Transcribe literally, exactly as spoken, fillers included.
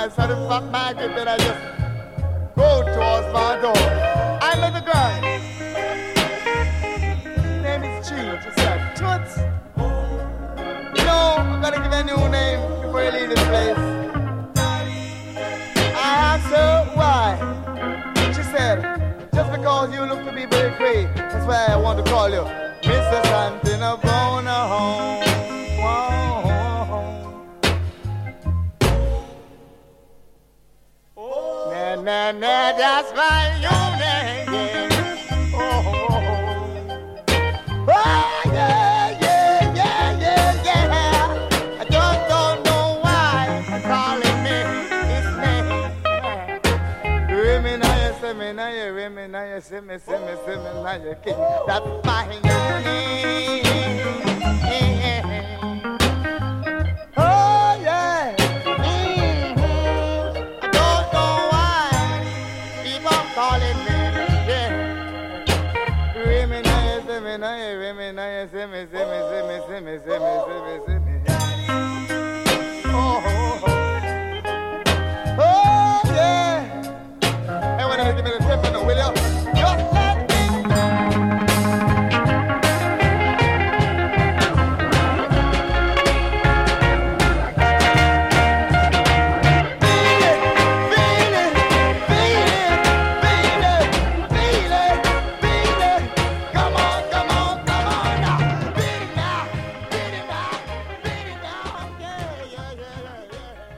I saw the fat market that I just go towards my door. I met the girl. Her name is Chi. She said, Toots. You know, I'm gonna give you a new name before you leave this place. I asked her why. She said, just because you look to be very great, that's why I want to call you Mister Santana Bona home. Na na na, that's my new name. Yeah. Oh, oh, oh. Oh, yeah, yeah, yeah, yeah, yeah. I just don't know why I'm calling me his name. Women, I say me, now you women, now you see me, see me, see me, now you king. That's my new name. Oh, yeah. Calling me, yeah. Women, I say me, now you women, now you see me, see me, see me, see me, see me,